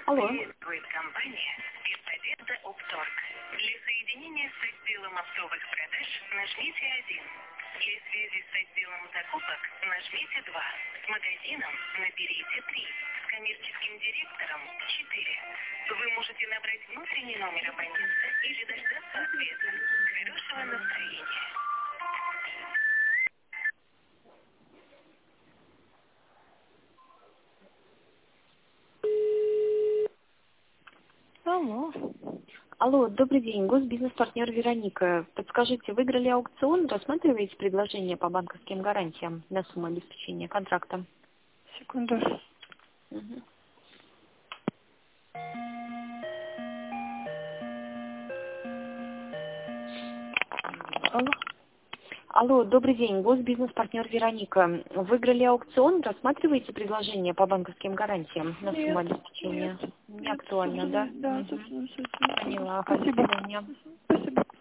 Алло. Приветствует компания «Спецодежда Опторг». Для соединения с отделом оптовых продаж нажмите 1. Для связи с отделом закупок нажмите 2. С магазином наберите 3. С коммерческим директором 4. Вы можете набрать внутренний номер абонента или дождаться ответа. Хорошего настроения. Алло. Алло, добрый день, госбизнес-партнер Вероника. Подскажите, выиграли аукцион, рассматриваете предложение по банковским гарантиям на сумму обеспечения контракта? Секунду. Мгм. Алло. Алло, добрый день, госбизнес-партнер Вероника. Выиграли аукцион, рассматриваете предложение по банковским гарантиям на сумму обеспечения? Не актуально, да? Да, Мгм. собственно. Поняла, Спасибо. до свидания. Спасибо.